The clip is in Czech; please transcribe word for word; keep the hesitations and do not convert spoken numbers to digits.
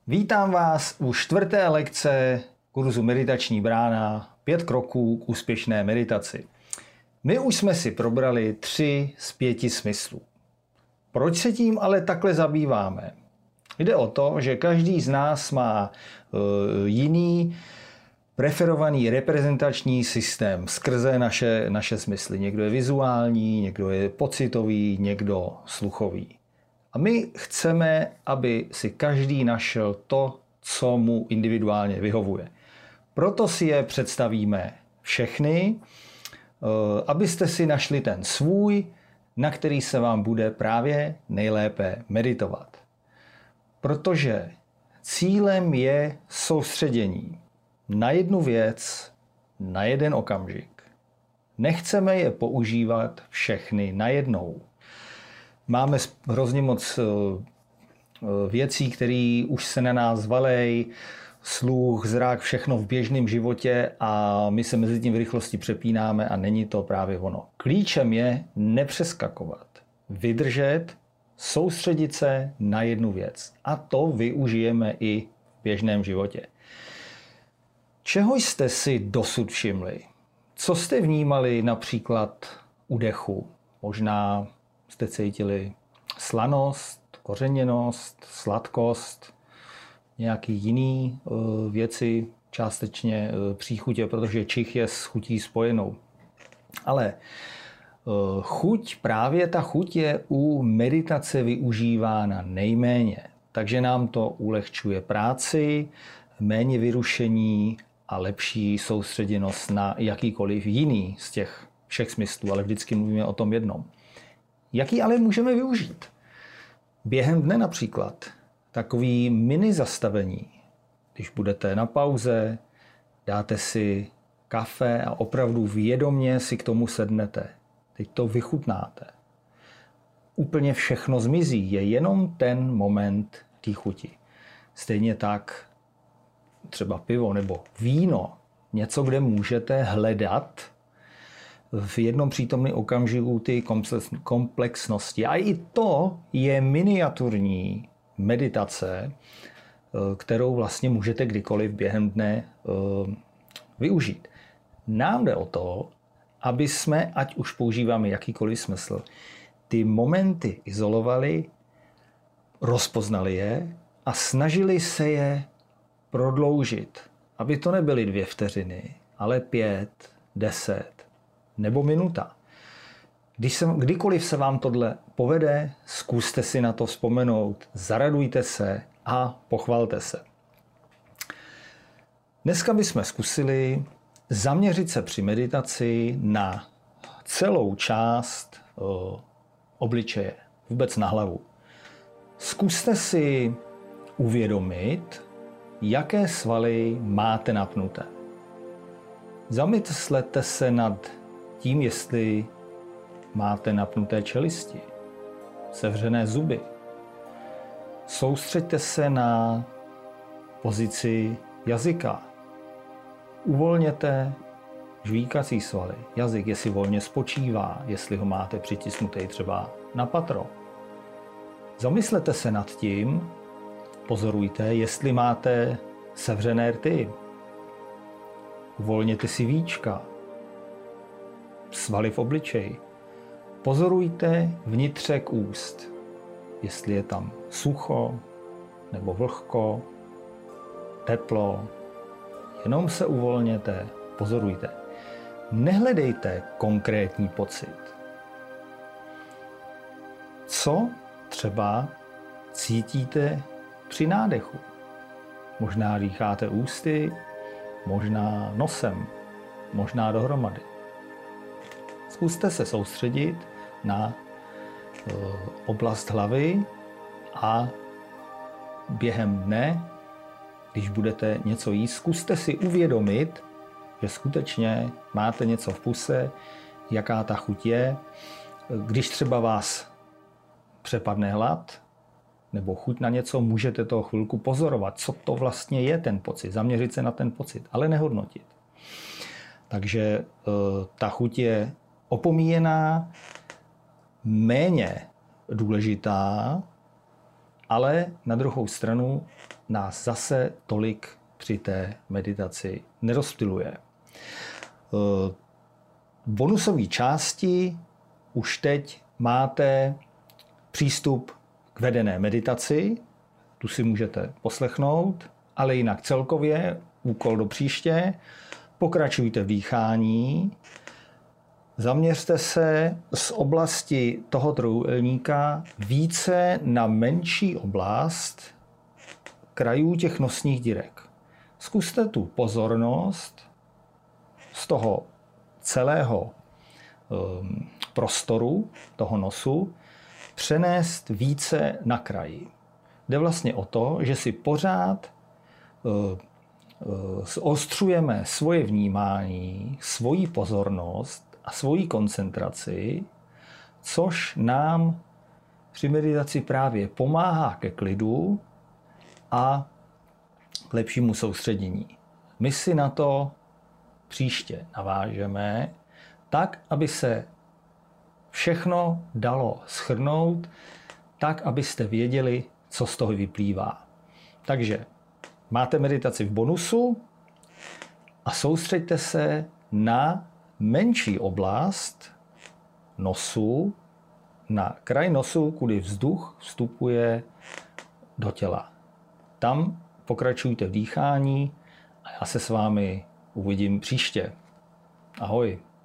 Vítám vás u čtvrté lekce kurzu Meditační brána pět kroků k úspěšné meditaci. My už jsme si probrali tři z pěti smyslů. Proč se tím ale takhle zabýváme? Jde o to, že každý z nás má uh, jiný preferovaný reprezentační systém skrze naše, naše smysly. Někdo je vizuální, někdo je pocitový, někdo sluchový. A my chceme, aby si každý našel to, co mu individuálně vyhovuje. Proto si je představíme všechny, abyste si našli ten svůj, na který se vám bude právě nejlépe meditovat. Protože cílem je soustředění na jednu věc, na jeden okamžik. Nechceme je používat všechny najednou. Máme hrozně moc věcí, které už se na nás valej, sluch, zrak, všechno v běžném životě a my se mezi tím v rychlosti přepínáme a není to právě ono. Klíčem je nepřeskakovat, vydržet, soustředit se na jednu věc. A to využijeme i v běžném životě. Čeho jste si dosud všimli? Co jste vnímali například u dechu? Možná jste cítili slanost, kořeněnost, sladkost, nějaký jiný uh, věci, částečně uh, příchutě, protože čich je s chutí spojenou. Ale uh, chuť, právě ta chuť je u meditace využívána nejméně. Takže nám to ulehčuje práci, méně vyrušení a lepší soustředěnost na jakýkoliv jiný z těch všech smyslů, ale vždycky mluvíme o tom jednom. Jaký ale můžeme využít? Během dne například takový mini zastavení. Když budete na pauze, dáte si kafe a opravdu vědomě si k tomu sednete. Teď to vychutnáte. Úplně všechno zmizí. Je jenom ten moment té chuti. Stejně tak třeba pivo nebo víno. Něco, kde můžete hledat v jednom přítomném okamžiku ty komplexnosti. A i to je miniaturní meditace, kterou vlastně můžete kdykoliv během dne využít. Nám jde o to, aby jsme, ať už používáme jakýkoliv smysl, ty momenty izolovali, rozpoznali je a snažili se je prodloužit. Aby to nebyly dvě vteřiny, ale pět, deset nebo minuta. Když se, kdykoliv se vám tohle povede, zkuste si na to vzpomenout, zaradujte se a pochvalte se. Dneska bychom zkusili zaměřit se při meditaci na celou část o, obličeje, vůbec na hlavu. Zkuste si uvědomit, jaké svaly máte napnuté. Zamyslete se nad tím, jestli máte napnuté čelisti, sevřené zuby. Soustřeďte se na pozici jazyka. Uvolněte žvíkací svaly. Jazyk, jestli volně spočívá, jestli ho máte přitisnutý třeba na patro. Zamyslete se nad tím, pozorujte, jestli máte sevřené rty. Uvolněte si víčka, svaly v obličeji. Pozorujte vnitřek úst, jestli je tam sucho nebo vlhko, teplo. Jenom se uvolněte, pozorujte. Nehledejte konkrétní pocit. Co třeba cítíte při nádechu? Možná dýcháte ústy, možná nosem, možná dohromady. Zkuste se soustředit na oblast hlavy a během dne, když budete něco jíst, zkuste si uvědomit, že skutečně máte něco v puse, jaká ta chuť je. Když třeba vás přepadne hlad nebo chuť na něco, můžete toho chvilku pozorovat, co to vlastně je ten pocit, zaměřit se na ten pocit, ale nehodnotit. Takže ta chuť je opomíjená, méně důležitá ale na druhou stranu nás zase tolik při té meditaci nerozptyluje. V bonusové části už teď máte přístup k vedené meditaci, tu si můžete poslechnout, ale jinak celkově úkol do příště, pokračujte v dýchání, zaměřte se z oblasti toho trojúhelníka více na menší oblast krajů těch nosních dírek. Zkuste tu pozornost z toho celého um, prostoru, toho nosu, přenést více na kraji. Jde vlastně o to, že si pořád uh, uh, zostřujeme svoje vnímání, svoji pozornost a svoji koncentraci, což nám při meditaci právě pomáhá ke klidu a k lepšímu soustředění. My si na to příště navážeme tak, aby se všechno dalo shrnout, tak, abyste věděli, co z toho vyplývá. Takže máte meditaci v bonusu a soustřeďte se na menší oblast nosu, na kraj nosu, kudy vzduch vstupuje do těla. Tam pokračujte v dýchání a já se s vámi uvidím příště. Ahoj.